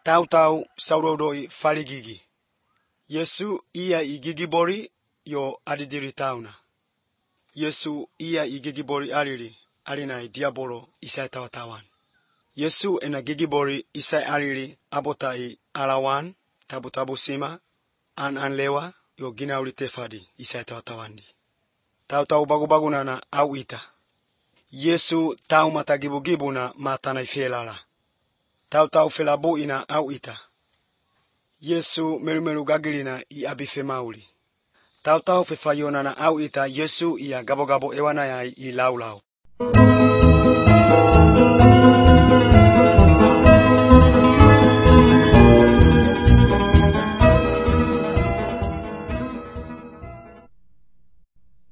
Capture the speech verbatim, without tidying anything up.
Tau tau saurodoi faligigi. Yesu ia igigibori yo adidiri tauna. Yesu ia igigibori aliri alinai diabolo isai tawatawan. Yesu ena gigibori isai aliri abotai alawan tabu tabu sima an an lewa yo ginauli tefadi isai tawatawandi. Tau tau bagu bagunana au ita. Yesu tau mata gibu na mata na felala. Tau tau felabu ina au ita. Yesu melu melu gagilina i abife mauli. Tau tau fefayona na au ita Yesu ia gabo gabo ewana yai i lau lau.